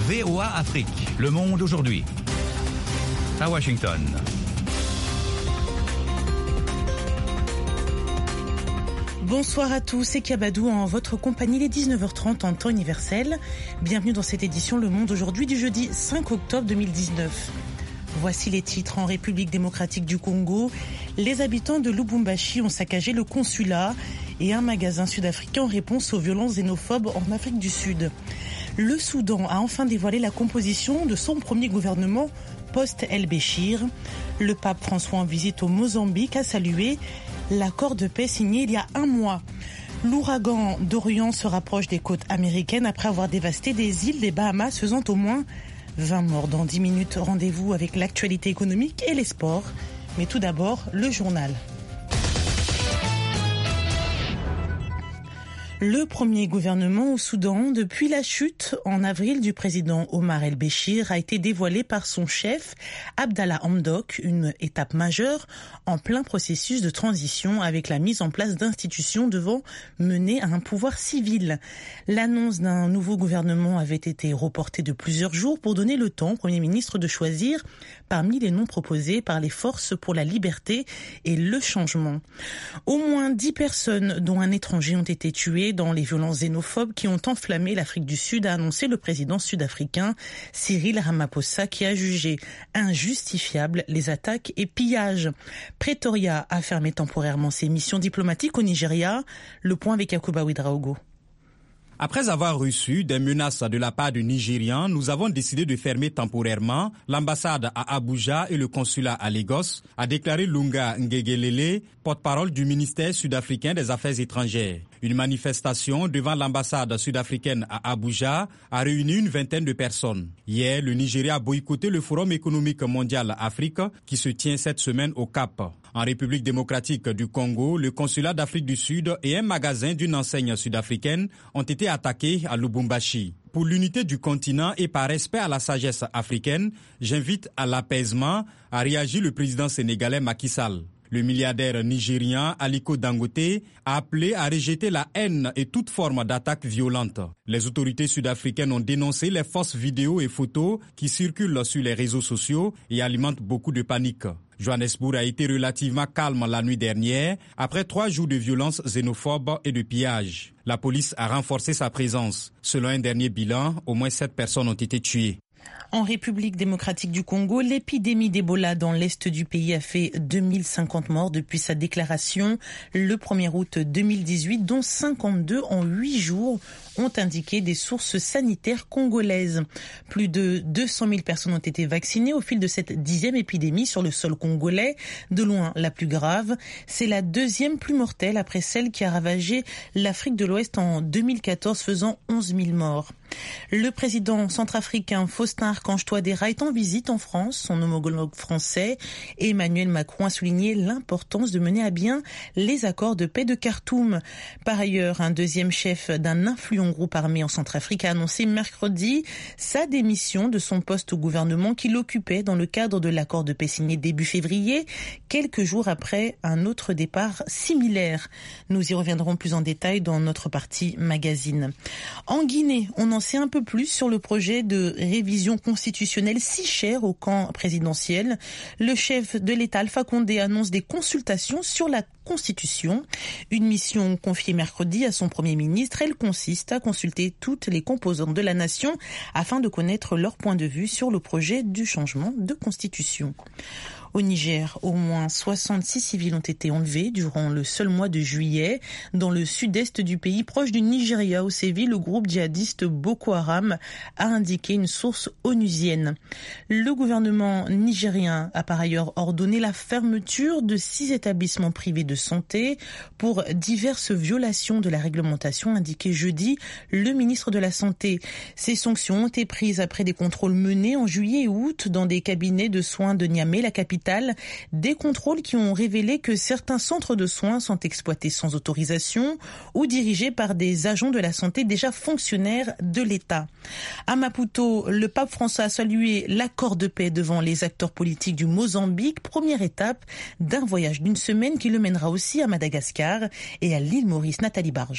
VOA Afrique, Le Monde aujourd'hui. À Washington. Bonsoir à tous, c'est Kabadou en votre compagnie, il est 19h30 en temps universel. Bienvenue dans cette édition Le Monde aujourd'hui du jeudi 5 octobre 2019. Voici les titres. En République démocratique du Congo, les habitants de Lubumbashi ont saccagé le consulat et un magasin sud-africain en réponse aux violences xénophobes en Afrique du Sud. Le Soudan a enfin dévoilé la composition de son premier gouvernement post-El-Béchir. Le pape François en visite au Mozambique a salué l'accord de paix signé il y a un mois. L'ouragan Dorian se rapproche des côtes américaines après avoir dévasté des îles des Bahamas, faisant au moins 20 morts. Dans 10 minutes, rendez-vous avec l'actualité économique et les sports. Mais tout d'abord, le journal. Le premier gouvernement au Soudan, depuis la chute en avril du président Omar El-Béchir, a été dévoilé par son chef, Abdallah Hamdok, une étape majeure en plein processus de transition avec la mise en place d'institutions devant mener à un pouvoir civil. L'annonce d'un nouveau gouvernement avait été reportée de plusieurs jours pour donner le temps au Premier ministre de choisir parmi les noms proposés par les forces pour la liberté et le changement. Au moins 10 personnes, dont un étranger, ont été tuées dans les violences xénophobes qui ont enflammé l'Afrique du Sud, a annoncé le président sud-africain Cyril Ramaphosa, qui a jugé injustifiables les attaques et pillages. Pretoria a fermé temporairement ses missions diplomatiques au Nigeria. Le point avec Yacouba Ouedraogo. Après avoir reçu des menaces de la part du Nigérian, nous avons décidé de fermer temporairement l'ambassade à Abuja et le consulat à Lagos, a déclaré Lunga Ngegelele, porte-parole du ministère sud-africain des Affaires étrangères. Une manifestation devant l'ambassade sud-africaine à Abuja a réuni une vingtaine de personnes. Hier, le Nigeria a boycotté le Forum économique mondial Afrique qui se tient cette semaine au Cap. En République démocratique du Congo, le consulat d'Afrique du Sud et un magasin d'une enseigne sud-africaine ont été attaqués à Lubumbashi. Pour l'unité du continent et par respect à la sagesse africaine, j'invite à l'apaisement, a réagi le président sénégalais Macky Sall. Le milliardaire nigérian Aliko Dangote a appelé à rejeter la haine et toute forme d'attaque violente. Les autorités sud-africaines ont dénoncé les fausses vidéos et photos qui circulent sur les réseaux sociaux et alimentent beaucoup de panique. Johannesburg a été relativement calme la nuit dernière, après 3 jours de violences xénophobes et de pillages. La police a renforcé sa présence. Selon un dernier bilan, au moins 7 personnes ont été tuées. En République démocratique du Congo, l'épidémie d'Ebola dans l'est du pays a fait 2050 morts depuis sa déclaration le 1er août 2018, dont 52 en 8 jours, ont indiqué des sources sanitaires congolaises. Plus de 200 000 personnes ont été vaccinées au fil de cette 10e épidémie sur le sol congolais, de loin la plus grave. C'est la 2e plus mortelle après celle qui a ravagé l'Afrique de l'Ouest en 2014, faisant 11 000 morts. Le président centrafricain Faustin Archange Touadéra est en visite en France. Son homologue français Emmanuel Macron a souligné l'importance de mener à bien les accords de paix de Khartoum. Par ailleurs, un deuxième chef d'un influent groupe armé en Centrafrique a annoncé mercredi sa démission de son poste au gouvernement qu'il occupait dans le cadre de l'accord de paix signé début février, quelques jours après un autre départ similaire. Nous y reviendrons plus en détail dans notre partie magazine. En Guinée, on en sait un peu plus sur le projet de révision constitutionnelle si cher au camp présidentiel. Le chef de l'État, Alpha Condé, annonce des consultations sur la Constitution. Une mission confiée mercredi à son Premier ministre. Elle consiste à consulter toutes les composantes de la nation afin de connaître leur point de vue sur le projet du changement de Constitution. Au Niger, au moins 66 civils ont été enlevés durant le seul mois de juillet dans le sud-est du pays, proche du Nigeria, où sévit le groupe djihadiste Boko Haram, a indiqué une source onusienne. Le gouvernement nigérien a par ailleurs ordonné la fermeture de 6 établissements privés de santé pour diverses violations de la réglementation, indiqué jeudi le ministre de la Santé. Ces sanctions ont été prises après des contrôles menés en juillet et août dans des cabinets de soins de Niamey, la capitale. Des contrôles qui ont révélé que certains centres de soins sont exploités sans autorisation ou dirigés par des agents de la santé déjà fonctionnaires de l'État. À Maputo, le pape François a salué l'accord de paix devant les acteurs politiques du Mozambique, première étape d'un voyage d'une semaine qui le mènera aussi à Madagascar et à l'île Maurice. Nathalie Barge.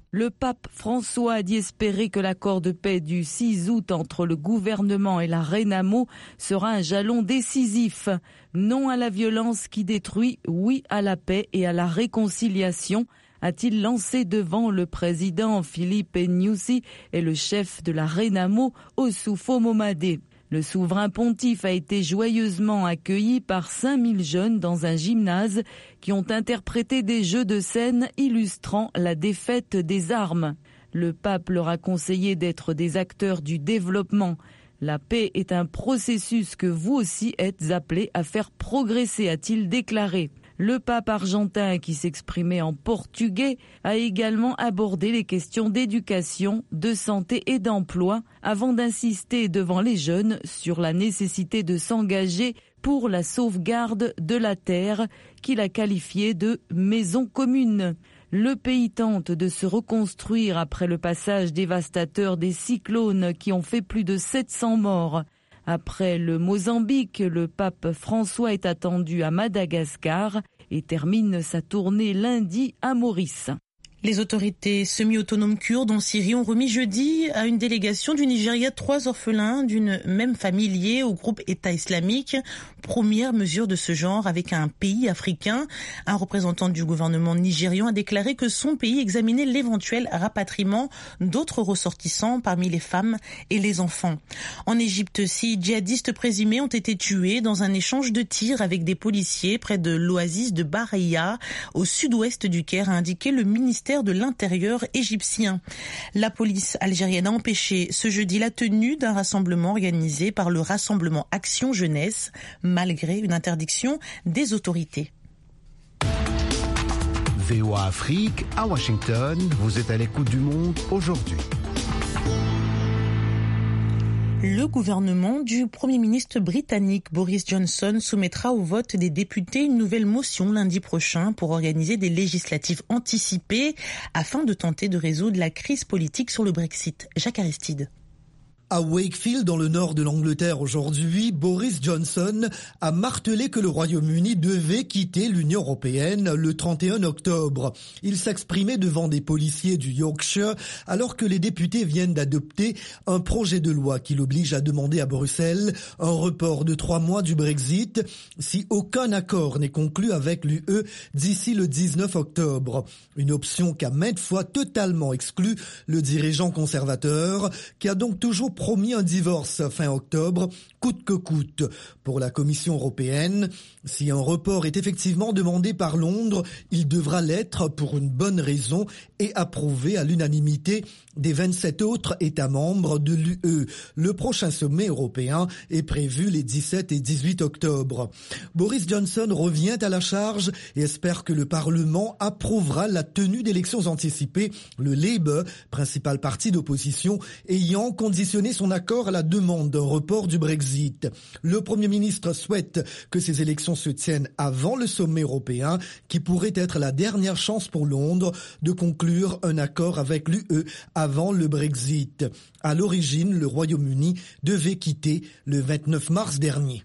Le pape François a dit espérer que l'accord de paix du 6 août entre le gouvernement et la Renamo sera un jalon décisif. Non à la violence qui détruit, oui à la paix et à la réconciliation, a-t-il lancé devant le président Philippe Nyusi et le chef de la Renamo, Ossufo Momade. Le souverain pontife a été joyeusement accueilli par 5000 jeunes dans un gymnase qui ont interprété des jeux de scène illustrant la défaite des armes. Le pape leur a conseillé d'être des acteurs du développement. La paix est un processus que vous aussi êtes appelés à faire progresser, a-t-il déclaré. Le pape argentin, qui s'exprimait en portugais, a également abordé les questions d'éducation, de santé et d'emploi, avant d'insister devant les jeunes sur la nécessité de s'engager pour la sauvegarde de la terre, qu'il a qualifiée de maison commune. Le pays tente de se reconstruire après le passage dévastateur des cyclones qui ont fait plus de 700 morts. Après le Mozambique, le pape François est attendu à Madagascar et termine sa tournée lundi à Maurice. Les autorités semi-autonomes kurdes en Syrie ont remis jeudi à une délégation du Nigeria 3 orphelins d'une même famille liés au groupe État islamique. Première mesure de ce genre avec un pays africain. Un représentant du gouvernement nigérian a déclaré que son pays examinait l'éventuel rapatriement d'autres ressortissants parmi les femmes et les enfants. En Égypte, 6 djihadistes présumés ont été tués dans un échange de tirs avec des policiers près de l'oasis de Bareya, au sud-ouest du Caire, a indiqué le ministère de l'Intérieur égyptien. La police algérienne a empêché ce jeudi la tenue d'un rassemblement organisé par le Rassemblement Action Jeunesse, malgré une interdiction des autorités. VOA Afrique, à Washington, vous êtes à l'écoute du monde aujourd'hui. Le gouvernement du Premier ministre britannique Boris Johnson soumettra au vote des députés une nouvelle motion lundi prochain pour organiser des législatives anticipées afin de tenter de résoudre la crise politique sur le Brexit. Jacques Aristide. À Wakefield, dans le nord de l'Angleterre aujourd'hui, Boris Johnson a martelé que le Royaume-Uni devait quitter l'Union européenne le 31 octobre. Il s'exprimait devant des policiers du Yorkshire alors que les députés viennent d'adopter un projet de loi qui l'oblige à demander à Bruxelles un report de 3 mois du Brexit si aucun accord n'est conclu avec l'UE d'ici le 19 octobre. Une option qu'a maintes fois totalement exclu le dirigeant conservateur qui a donc toujours promis un divorce fin octobre, coûte que coûte. Pour la Commission européenne, si un report est effectivement demandé par Londres, il devra l'être pour une bonne raison et approuvé à l'unanimité des 27 autres États membres de l'UE. Le prochain sommet européen est prévu les 17 et 18 octobre. Boris Johnson revient à la charge et espère que le Parlement approuvera la tenue d'élections anticipées, le Labour, principal parti d'opposition, ayant conditionné son accord à la demande d'un report du Brexit. Le Premier ministre souhaite que ces élections se tiennent avant le sommet européen, qui pourrait être la dernière chance pour Londres de conclure un accord avec l'UE avant le Brexit. À l'origine, le Royaume-Uni devait quitter le 29 mars dernier.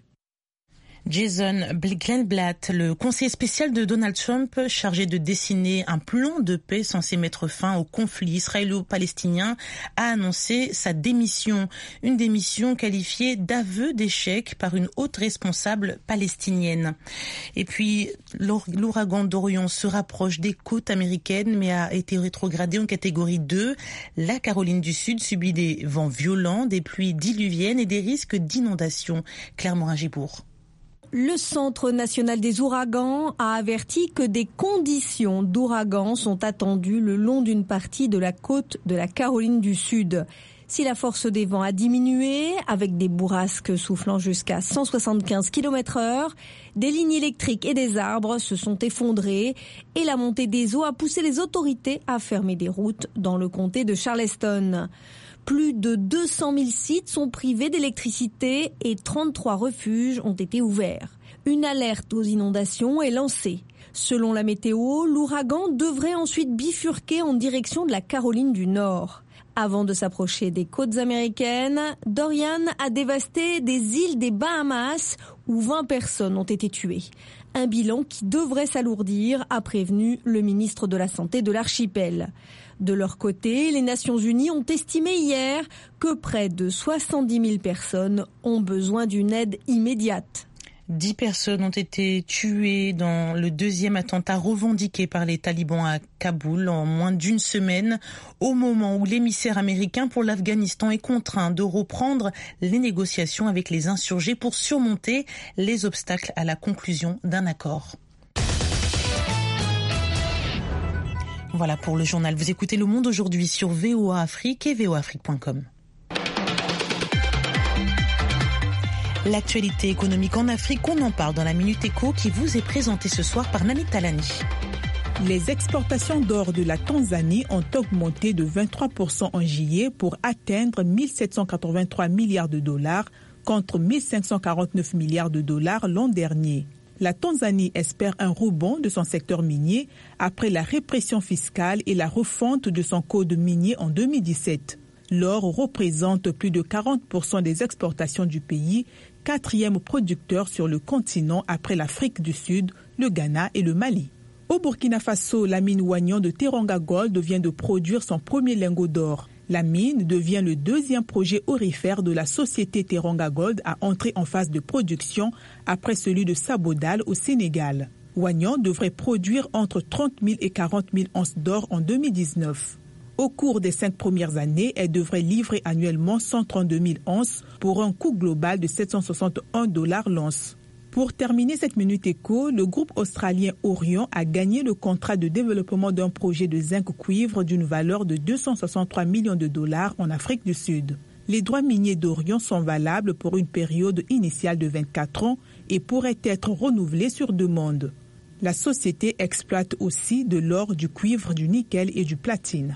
Jason Greenblatt, le conseiller spécial de Donald Trump, chargé de dessiner un plan de paix censé mettre fin au conflit israélo-palestinien, a annoncé sa démission. Une démission qualifiée d'aveu d'échec par une haute responsable palestinienne. Et puis, l'ouragan Dorian se rapproche des côtes américaines, mais a été rétrogradé en catégorie 2. La Caroline du Sud subit des vents violents, des pluies diluviennes et des risques d'inondation. Claire Morin-Gibourg. Le Centre national des ouragans a averti que des conditions d'ouragan sont attendues le long d'une partie de la côte de la Caroline du Sud. Si la force des vents a diminué, avec des bourrasques soufflant jusqu'à 175 km/h, des lignes électriques et des arbres se sont effondrés et la montée des eaux a poussé les autorités à fermer des routes dans le comté de Charleston. Plus de 200 000 sites sont privés d'électricité et 33 refuges ont été ouverts. Une alerte aux inondations est lancée. Selon la météo, l'ouragan devrait ensuite bifurquer en direction de la Caroline du Nord. Avant de s'approcher des côtes américaines, Dorian a dévasté des îles des Bahamas où 20 personnes ont été tuées. Un bilan qui devrait s'alourdir, a prévenu le ministre de la Santé de l'archipel. De leur côté, les Nations Unies ont estimé hier que près de 70 000 personnes ont besoin d'une aide immédiate. 10 personnes ont été tuées dans le deuxième attentat revendiqué par les talibans à Kaboul en moins d'une semaine, au moment où l'émissaire américain pour l'Afghanistan est contraint de reprendre les négociations avec les insurgés pour surmonter les obstacles à la conclusion d'un accord. Voilà pour le journal. Vous écoutez Le Monde aujourd'hui sur VOA Afrique et voaafrique.com. L'actualité économique en Afrique, on en parle dans la Minute Éco qui vous est présentée ce soir par Nani Talani. Les exportations d'or de la Tanzanie ont augmenté de 23% en juillet pour atteindre 1 783 milliards de dollars contre 1 549 milliards de dollars l'an dernier. La Tanzanie espère un rebond de son secteur minier après la répression fiscale et la refonte de son code minier en 2017. L'or représente plus de 40% des exportations du pays, quatrième producteur sur le continent après l'Afrique du Sud, le Ghana et le Mali. Au Burkina Faso, la mine Wahgnan de Teranga Gold vient de produire son premier lingot d'or. La mine devient le deuxième projet aurifère de la société Teranga Gold à entrer en phase de production après celui de Sabodala au Sénégal. Wahgnan devrait produire entre 30 000 et 40 000 onces d'or en 2019. Au cours des 5 premières années, elle devrait livrer annuellement 132 000 onces pour un coût global de 761 $ l'once. Pour terminer cette Minute Éco, le groupe australien Orion a gagné le contrat de développement d'un projet de zinc cuivre d'une valeur de 263 millions de dollars en Afrique du Sud. Les droits miniers d'Orion sont valables pour une période initiale de 24 ans et pourraient être renouvelés sur demande. La société exploite aussi de l'or, du cuivre, du nickel et du platine.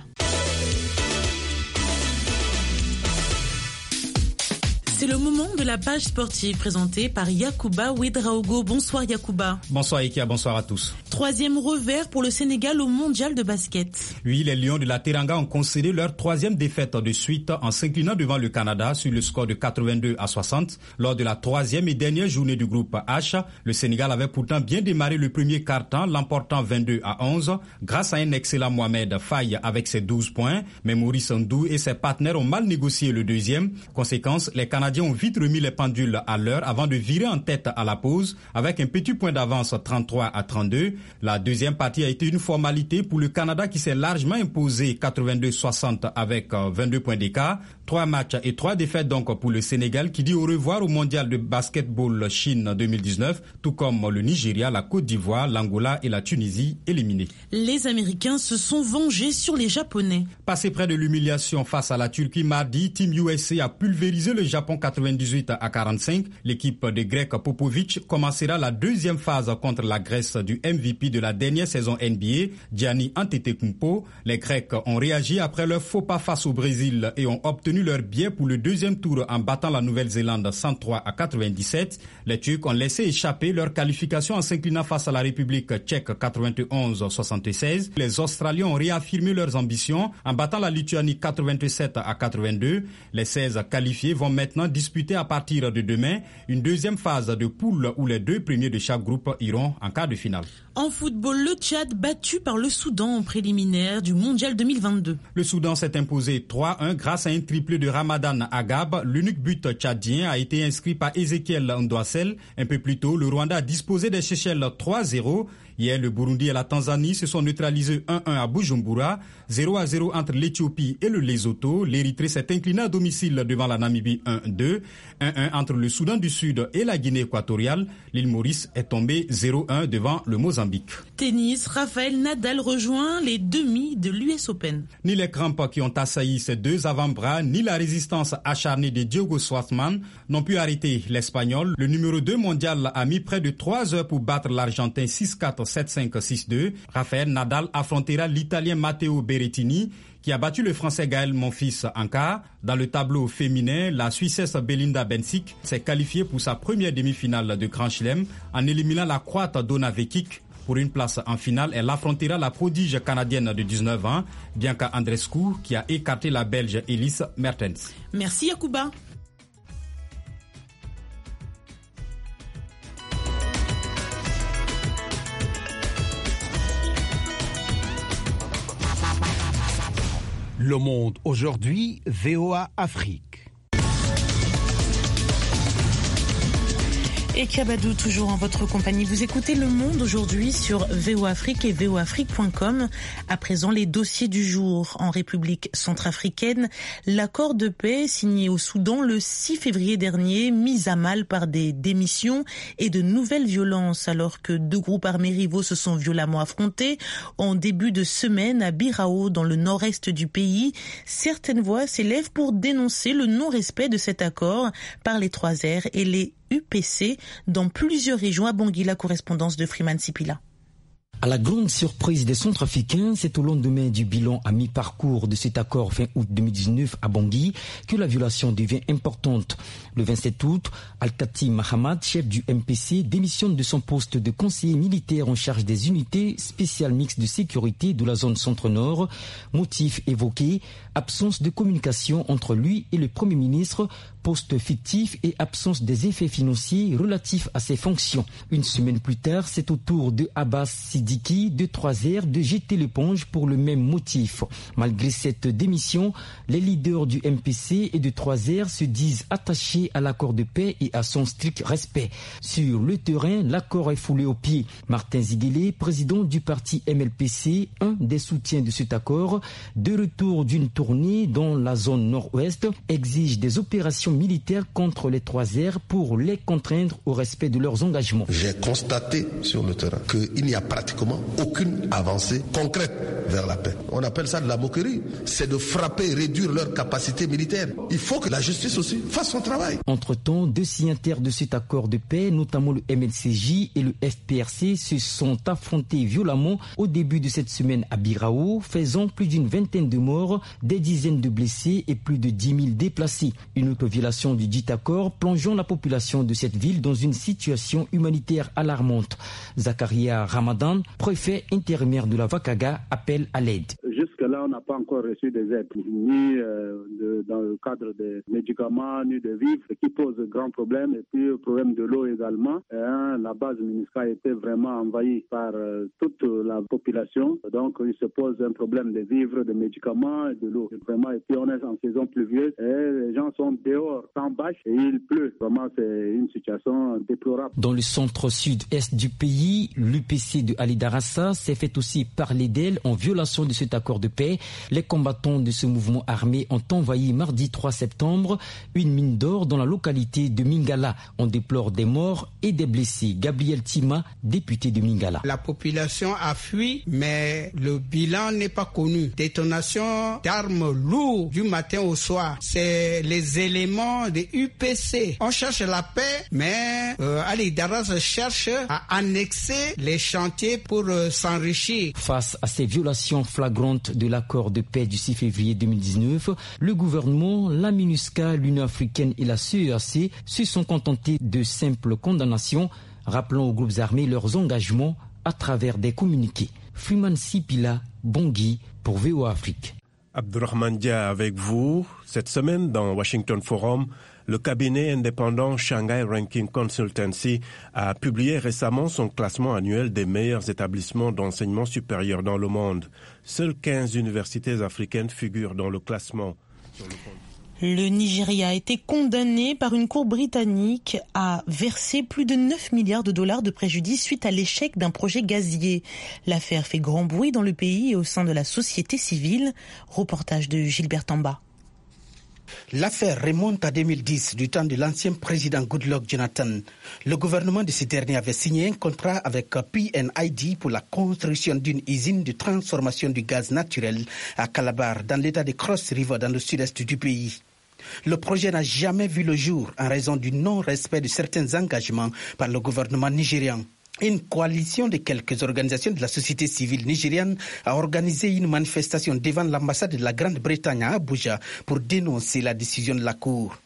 C'est le moment de la page sportive présentée par Yacouba Ouedraogo. Bonsoir Yacouba. Bonsoir Ikia, bonsoir à tous. 3e revers pour le Sénégal au mondial de basket. Oui, les Lions de la Teranga ont concédé leur 3e défaite de suite en s'inclinant devant le Canada sur le score de 82-60. Lors de la 3e et dernière journée du groupe H, le Sénégal avait pourtant bien démarré le premier quart-temps, l'emportant 22-11 grâce à un excellent Mohamed Faye avec ses 12 points. Mais Maurice Ndou et ses partenaires ont mal négocié le deuxième. Conséquence, les Canadiens ont vite remis les pendules à l'heure avant de virer en tête à la pause avec un petit point d'avance 33-32. La deuxième partie a été une formalité pour le Canada qui s'est largement imposé 82-60 avec 22 points d'écart. 3 matchs et 3 défaites donc pour le Sénégal qui dit au revoir au mondial de basketball Chine 2019, tout comme le Nigeria, la Côte d'Ivoire, l'Angola et la Tunisie éliminés. Les Américains se sont vengés sur les Japonais. Passé près de l'humiliation face à la Turquie mardi, Team USA a pulvérisé le Japon 98-45. L'équipe de Greg Popovich commencera la deuxième phase contre la Grèce du MVP de la dernière saison NBA, Giannis Antetokounmpo. Les Grecs ont réagi après leur faux pas face au Brésil et ont obtenu leur billet pour le deuxième tour en battant la Nouvelle-Zélande 103-97. Les Turcs ont laissé échapper leur qualification en s'inclinant face à la République tchèque 91-76. Les Australiens ont réaffirmé leurs ambitions en battant la Lituanie 87-82. Les 16 qualifiés vont maintenant disputer à partir de demain une deuxième phase de poule où les 2 premiers de chaque groupe iront en quart de finale. En football, le Tchad battu par le Soudan en préliminaire du Mondial 2022. Le Soudan s'est imposé 3-1 grâce à un triplé de Ramadan Agab. L'unique but tchadien a été inscrit par Ezekiel Ndouassel. Un peu plus tôt, le Rwanda a disposé des Seychelles 3-0. Hier, le Burundi et la Tanzanie se sont neutralisés 1-1 à Bujumbura, 0-0 entre l'Éthiopie et le Lesotho. L'Érythrée s'est inclinée à domicile devant la Namibie 1-2. 1-1 entre le Soudan du Sud et la Guinée équatoriale. L'île Maurice est tombée 0-1 devant le Mozambique. Tennis, Rafael Nadal rejoint les demi de l'US Open. Ni les crampes qui ont assailli ses 2 avant-bras, ni la résistance acharnée de Diogo Schwartzmann n'ont pu arrêter l'Espagnol. Le numéro 2 mondial a mis près de 3 heures pour battre l'Argentin 6-4, 7-5, 6-2. Rafael Nadal affrontera l'Italien Matteo Berrettini qui a battu le Français Gaël Monfils en quart. Dans le tableau féminin, la Suissesse Belinda Bencic s'est qualifiée pour sa première demi-finale de Grand Chelem en éliminant la Croate Donna Vekic. Pour une place en finale, elle affrontera la prodige canadienne de 19 ans, Bianca Andreescu, qui a écarté la Belge Elise Mertens. Merci Yacouba. Le Monde aujourd'hui, VOA Afrique. Et Kabadou, toujours en votre compagnie. Vous écoutez Le Monde aujourd'hui sur VOA Afrique et voafrique.com. À présent, les dossiers du jour. En République centrafricaine, l'accord de paix signé au Soudan le 6 février dernier, mis à mal par des démissions et de nouvelles violences, alors que deux groupes armés rivaux se sont violemment affrontés en début de semaine à Birao, dans le nord-est du pays. Certaines voix s'élèvent pour dénoncer le non-respect de cet accord par les 3R et les UPC dans plusieurs régions. À Bangui, la correspondance de Freeman Sipila. À la grande surprise des Centrafricains, c'est au lendemain du bilan à mi-parcours de cet accord fin août 2019 à Bangui que la violation devient importante. Le 27 août, Al-Kati Mahamad, chef du MPC, démissionne de son poste de conseiller militaire en charge des unités spéciales mixtes de sécurité de la zone centre-nord. Motif évoqué, absence de communication entre lui et le Premier ministre, poste fictif et absence des effets financiers relatifs à ses fonctions. Une semaine plus tard, c'est au tour de Abbas Sidiki de 3R de jeter l'éponge pour le même motif. Malgré cette démission, les leaders du MPC et de 3R se disent attachés à l'accord de paix et à son strict respect. Sur le terrain, l'accord est foulé aux pieds. Martin Ziguélé, président du parti MLPC, un des soutiens de cet accord, de retour d'une tournée dans la zone nord-ouest, exige des opérations militaires contre les 3R pour les contraindre au respect de leurs engagements. J'ai constaté sur le terrain qu'il n'y a pratiquement aucune avancée concrète vers la paix. On appelle ça de la moquerie. C'est de frapper et réduire leur capacité militaire. Il faut que la justice aussi fasse son travail. Entre-temps, deux signataires de cet accord de paix, notamment le MLCJ et le FPRC, se sont affrontés violemment au début de cette semaine à Birao, faisant plus d'une vingtaine de morts, des dizaines de blessés et plus de 10 000 déplacés. Une autre violation du dit accord, plongeant la population de cette ville dans une situation humanitaire alarmante. Zakaria Ramadan, préfet intérimaire de la Vakaga, appelle à l'aide. Jusque-là, on n'a pas encore reçu des aides, ni dans le cadre des médicaments, ni de vivres, ce qui pose de grands problèmes. Et puis, le problème de l'eau également. La base MINUSCA a été vraiment envahie par toute la population. Donc, il se pose un problème de vivres, de médicaments et de l'eau. Vraiment, et puis, on est en saison pluvieuse et les gens sont dehors, sans bâche, et il pleut. Vraiment, c'est une situation déplorable. Dans le centre-sud-est du pays, l'UPC de Ali Darassa s'est fait aussi parler d'elle en violation de cet accord de paix. Les combattants de ce mouvement armé ont envahi mardi 3 septembre une mine d'or dans la localité de Mingala. On déplore des morts et des blessés. Gabriel Tima, député de Mingala. La population a fui, mais le bilan n'est pas connu. Détonation d'armes lourdes du matin au soir. C'est les éléments de UPC. On cherche la paix, mais Ali Darassa cherche à annexer les chantiers pour s'enrichir. Face à ces violations flagrantes de l'accord de paix du 6 février 2019, le gouvernement, la MINUSCA, l'Union africaine et la CEAC se sont contentés de simples condamnations, rappelant aux groupes armés leurs engagements à travers des communiqués. Freeman Sipila, Bangui, pour VOA Afrique. Abdurrahman Dia avec vous. Cette semaine, dans Washington Forum, le cabinet indépendant Shanghai Ranking Consultancy a publié récemment son classement annuel des meilleurs établissements d'enseignement supérieur dans le monde. Seules 15 universités africaines figurent dans le classement. Le Nigeria a été condamné par une cour britannique à verser plus de 9 milliards de dollars de préjudice suite à l'échec d'un projet gazier. L'affaire fait grand bruit dans le pays et au sein de la société civile. Reportage de Gilbert Tamba. L'affaire remonte à 2010, du temps de l'ancien président Goodluck Jonathan. Le gouvernement de ce dernier avait signé un contrat avec PNID pour la construction d'une usine de transformation du gaz naturel à Calabar, dans l'état de Cross River, dans le sud-est du pays. Le projet n'a jamais vu le jour en raison du non-respect de certains engagements par le gouvernement nigérian. Une coalition de quelques organisations de la société civile nigériane a organisé une manifestation devant l'ambassade de la Grande-Bretagne à Abuja pour dénoncer la décision de la Cour.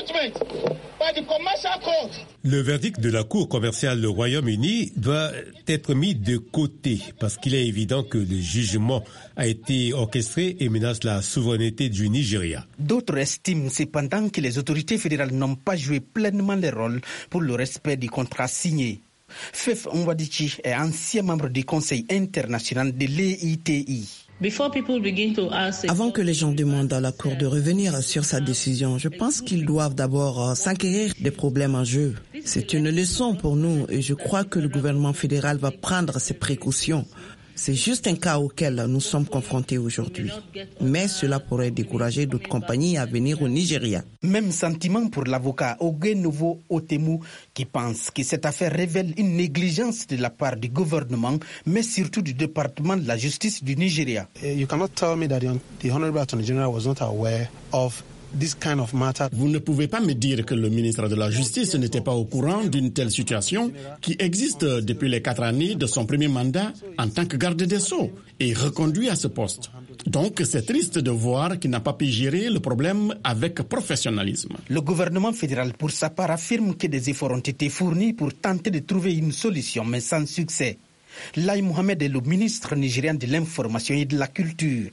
Le verdict de la Cour commerciale du Royaume-Uni doit être mis de côté parce qu'il est évident que le jugement a été orchestré et menace la souveraineté du Nigeria. D'autres estiment cependant que les autorités fédérales n'ont pas joué pleinement leur rôle pour le respect du contrat signé. Fef Nwadichi est ancien membre du Conseil international de l'EITI. Avant que les gens demandent à la Cour de revenir sur sa décision, je pense qu'ils doivent d'abord s'inquiéter des problèmes en jeu. C'est une leçon pour nous et je crois que le gouvernement fédéral va prendre ses précautions. C'est juste un cas auquel nous sommes confrontés aujourd'hui. Mais cela pourrait décourager d'autres compagnies à venir au Nigeria. Même sentiment pour l'avocat Ogenovo Otemu qui pense que cette affaire révèle une négligence de la part du gouvernement, mais surtout du département de la justice du Nigeria. You cannot tell me that the Honorable Attorney General was not aware of Vous ne pouvez pas me dire que le ministre de la Justice n'était pas au courant d'une telle situation qui existe depuis les 4 années de son premier mandat en tant que garde des Sceaux et reconduit à ce poste. Donc c'est triste de voir qu'il n'a pas pu gérer le problème avec professionnalisme. Le gouvernement fédéral, pour sa part, affirme que des efforts ont été fournis pour tenter de trouver une solution, mais sans succès. Lai Mohamed est le ministre nigérian de l'Information et de la Culture.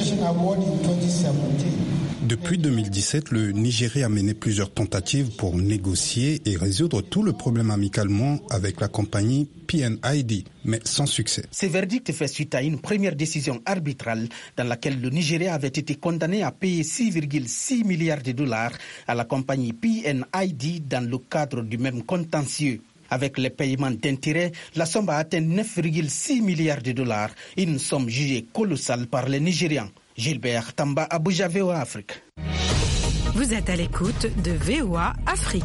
Depuis 2017, le Nigeria a mené plusieurs tentatives pour négocier et résoudre tout le problème amicalement avec la compagnie PNID, mais sans succès. Ce verdict fait suite à une première décision arbitrale dans laquelle le Nigeria avait été condamné à payer 6,6 milliards de dollars à la compagnie PNID dans le cadre du même contentieux. Avec les paiements d'intérêts, la somme a atteint 9,6 milliards de dollars, une somme jugée colossale par les Nigérians. Gilbert Tamba, Abuja, VOA Afrique. Vous êtes à l'écoute de VOA Afrique.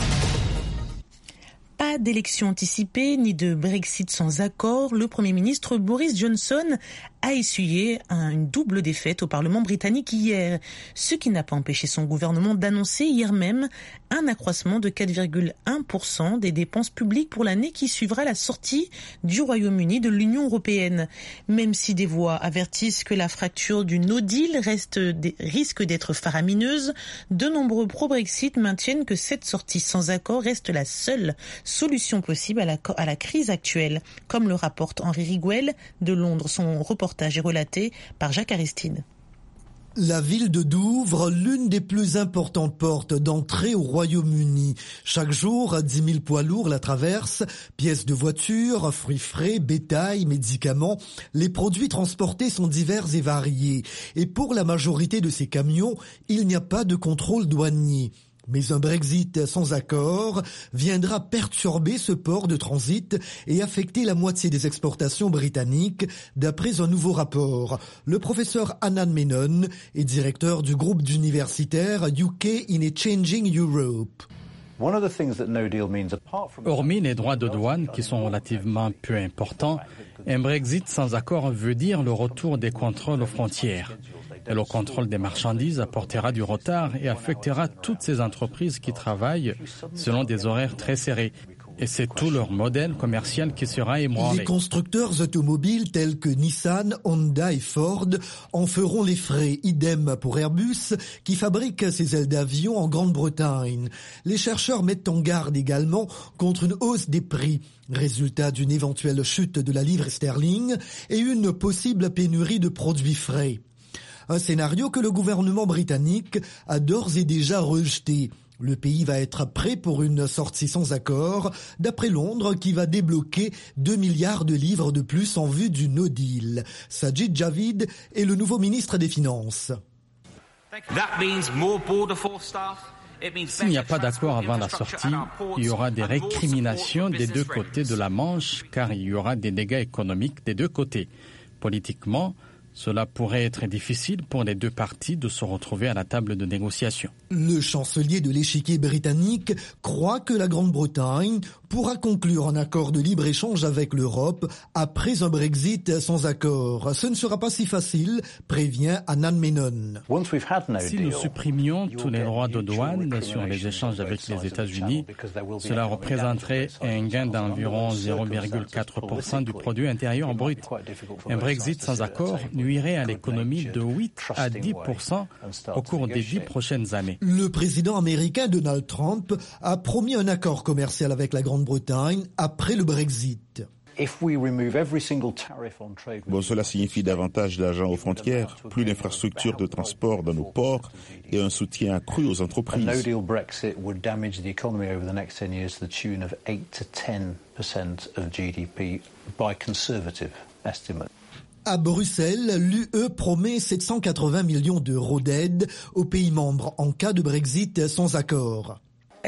Pas d'élection anticipée ni de Brexit sans accord, le Premier ministre Boris Johnson a essuyé une double défaite au Parlement britannique hier, ce qui n'a pas empêché son gouvernement d'annoncer hier même un accroissement de 4,1% des dépenses publiques pour l'année qui suivra la sortie du Royaume-Uni de l'Union européenne. Même si des voix avertissent que la fracture du no deal risque d'être faramineuse, de nombreux pro-Brexit maintiennent que cette sortie sans accord reste la seule solution possible à la crise actuelle, comme le rapporte Henri Riguel de Londres. Son reportage est relaté par Jacques Aristide. La ville de Douvres, l'une des plus importantes portes d'entrée au Royaume-Uni. Chaque jour, 10 000 poids lourds la traversent, pièces de voiture, fruits frais, bétail, médicaments. Les produits transportés sont divers et variés. Et pour la majorité de ces camions, il n'y a pas de contrôle douanier. Mais un Brexit sans accord viendra perturber ce port de transit et affecter la moitié des exportations britanniques, d'après un nouveau rapport. Le professeur Anand Menon est directeur du groupe d'universitaires UK in a Changing Europe. Hormis les droits de douane qui sont relativement peu importants, un Brexit sans accord veut dire le retour des contrôles aux frontières. Et le contrôle des marchandises apportera du retard et affectera toutes ces entreprises qui travaillent selon des horaires très serrés. Et c'est tout leur modèle commercial qui sera ébranlé. Les constructeurs automobiles tels que Nissan, Honda et Ford en feront les frais. Idem pour Airbus qui fabrique ses ailes d'avion en Grande-Bretagne. Les chercheurs mettent en garde également contre une hausse des prix, résultat d'une éventuelle chute de la livre sterling et une possible pénurie de produits frais. Un scénario que le gouvernement britannique a d'ores et déjà rejeté. Le pays va être prêt pour une sortie sans accord, d'après Londres qui va débloquer 2 milliards de livres de plus en vue du no deal. Sajid Javid est le nouveau ministre des Finances. S'il n'y a pas d'accord avant la sortie, il y aura des récriminations des deux côtés de la Manche, car il y aura des dégâts économiques des deux côtés. Politiquement, cela pourrait être difficile pour les deux parties de se retrouver à la table de négociation. Le chancelier de l'échiquier britannique croit que la Grande-Bretagne pourra conclure un accord de libre-échange avec l'Europe après un Brexit sans accord. Ce ne sera pas si facile, prévient Anand Menon. Si nous supprimions tous les droits de douane sur les échanges avec les États-Unis, cela représenterait un gain d'environ 0,4% du produit intérieur brut. Un Brexit sans accord nuirait à l'économie de 8 à 10% au cours des 10 prochaines années. Le président américain Donald Trump a promis un accord commercial avec la Grande-Bretagne après le Brexit. Cela signifie davantage d'argent aux frontières, plus d'infrastructures de transport dans nos ports et un soutien accru aux entreprises. À Bruxelles, l'UE promet 780 millions d'euros d'aide aux pays membres en cas de Brexit sans accord.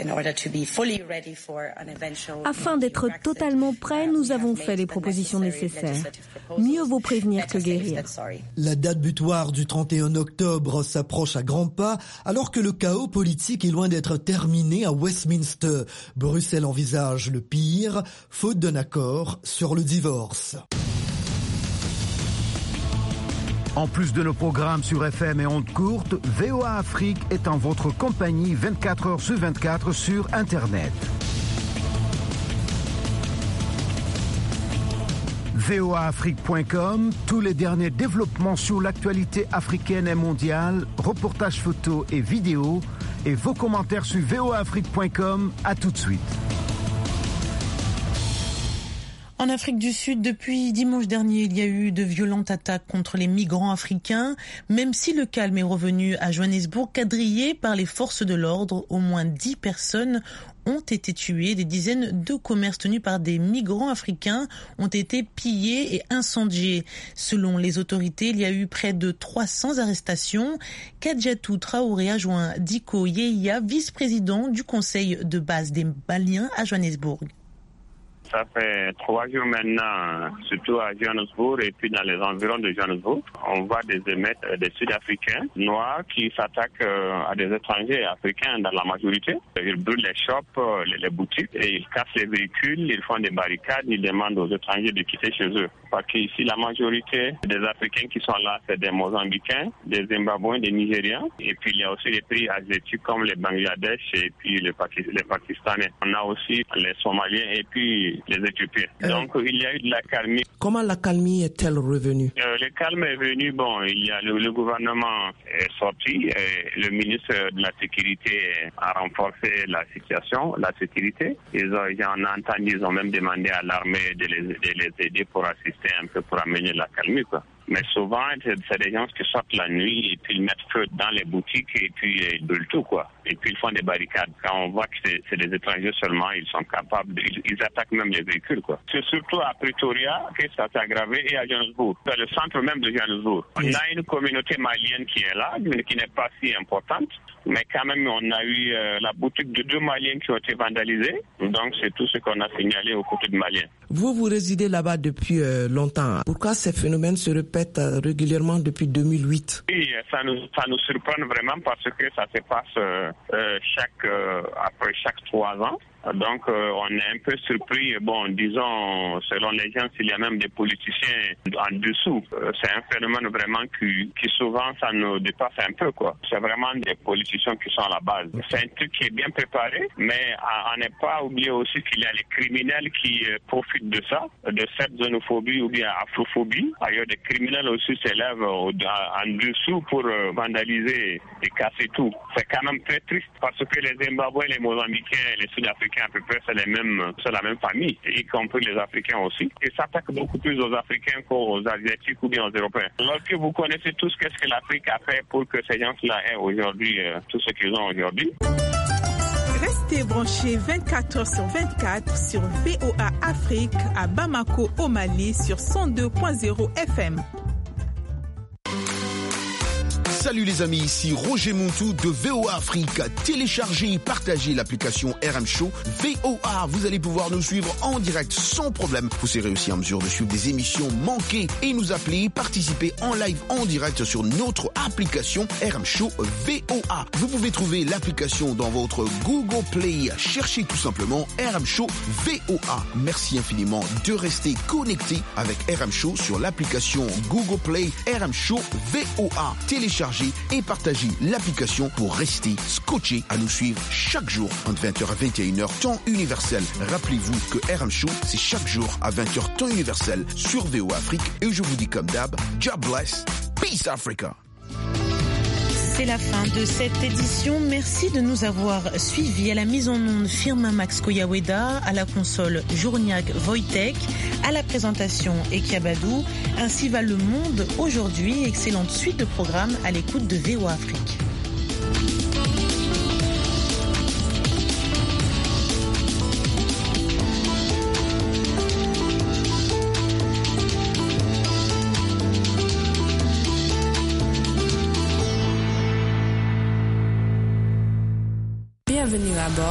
Afin d'être totalement prêts, nous avons fait les propositions nécessaires. Mieux vaut prévenir que guérir. La date butoir du 31 octobre s'approche à grands pas alors que le chaos politique est loin d'être terminé à Westminster. Bruxelles envisage le pire, faute d'un accord sur le divorce. En plus de nos programmes sur FM et ondes courtes, VOA Afrique est en votre compagnie 24 heures sur 24 sur Internet. voaafrique.com, tous les derniers développements sur l'actualité africaine et mondiale, reportages photos et vidéos, et vos commentaires sur voaafrique.com. À tout de suite. En Afrique du Sud, depuis dimanche dernier, il y a eu de violentes attaques contre les migrants africains. Même si le calme est revenu à Johannesburg, quadrillé par les forces de l'ordre, au moins 10 personnes ont été tuées. Des dizaines de commerces tenus par des migrants africains ont été pillés et incendiés. Selon les autorités, il y a eu près de 300 arrestations. Kadjatou Traoré a joint Diko Yeya, vice-président du conseil de base des Maliens à Johannesburg. Ça fait 3 jours maintenant, surtout à Johannesburg et puis dans les environs de Johannesburg, on voit des émeutes des Sud-Africains noirs qui s'attaquent à des étrangers africains dans la majorité. Ils brûlent les shops, les boutiques et ils cassent les véhicules, ils font des barricades, ils demandent aux étrangers de quitter chez eux. Parce qu'ici, la majorité des Africains qui sont là, c'est des Mozambicains, des Zimbabwéens, des Nigériens. Et puis, il y a aussi des pays asiatiques comme les Bangladesh et puis les Pakistanais. On a aussi les Somaliens et puis les Éthiopiens. Donc, il y a eu de la calmie. Comment la calmie est-elle revenue? Le calme est venu, il y a le gouvernement est sorti, et le ministre de la Sécurité a renforcé la situation, la sécurité. J'en ai entendu, ils ont même demandé à l'armée de les aider pour assister un peu pour amener la calmie, quoi. Mais souvent, c'est des gens qui sortent la nuit et puis ils mettent feu dans les boutiques et puis ils brûlent tout, quoi. Et puis ils font des barricades. Quand on voit que c'est des étrangers seulement, ils sont capables, ils attaquent même les véhicules, quoi. C'est surtout à Pretoria que ça s'est aggravé et à Johannesburg. C'est le centre même de Johannesburg. On a une communauté malienne qui est là, mais qui n'est pas si importante. Mais quand même, on a eu la boutique de 2 Maliens qui ont été vandalisés. Donc c'est tout ce qu'on a signalé aux côtés de Maliens. Vous résidez là-bas depuis longtemps. Pourquoi ces phénomènes se répètent régulièrement depuis 2008? Oui, ça nous surprend vraiment parce que ça se passe après chaque 3 ans. Donc, on est un peu surpris. Disons, selon les gens, s'il y a même des politiciens en dessous. C'est un phénomène vraiment qui souvent, ça nous dépasse un peu, quoi. C'est vraiment des politiciens qui sont à la base. C'est un truc qui est bien préparé, mais à ne pas oublier aussi qu'il y a les criminels qui profitent de ça, de cette xénophobie ou bien afrophobie. Ailleurs, des criminels aussi s'élèvent en dessous pour vandaliser et casser tout. C'est quand même très triste parce que les Zimbabwéens, les Mozambicains, les Sud-Africains, à peu près, c'est la même famille, y compris les Africains aussi. Et s'attaquent beaucoup plus aux Africains qu'aux Asiatiques ou bien aux Européens. Lorsque vous connaissez tous qu'est-ce que l'Afrique a fait pour que ces gens-là aient aujourd'hui tout ce qu'ils ont aujourd'hui. Restez branchés 24 heures sur 24 sur VOA Afrique à Bamako, au Mali, sur 102.0 FM. Salut les amis, ici Roger Montou de VOA Afrique. Téléchargez et partagez l'application RM Show VOA. Vous allez pouvoir nous suivre en direct sans problème. Vous serez aussi en mesure de suivre des émissions manquées et nous appeler, participer en live en direct sur notre application RM Show VOA. Vous pouvez trouver l'application dans votre Google Play. Cherchez tout simplement RM Show VOA. Merci infiniment de rester connecté avec RM Show sur l'application Google Play RM Show VOA. Téléchargez et partagez l'application pour rester scotché à nous suivre chaque jour entre 20h à 21h temps universel. Rappelez-vous que RM Show, c'est chaque jour à 20h temps universel sur VOA Afrique. Et je vous dis comme d'hab, God bless, peace Africa. C'est la fin de cette édition. Merci de nous avoir suivis. À la mise en onde, Firmin Max Koyaweda, à la console, Journiak Wojtek, à la présentation, Ekiabadou. Ainsi va le monde aujourd'hui. Excellente suite de programmes à l'écoute de VOA Afrique. à bord.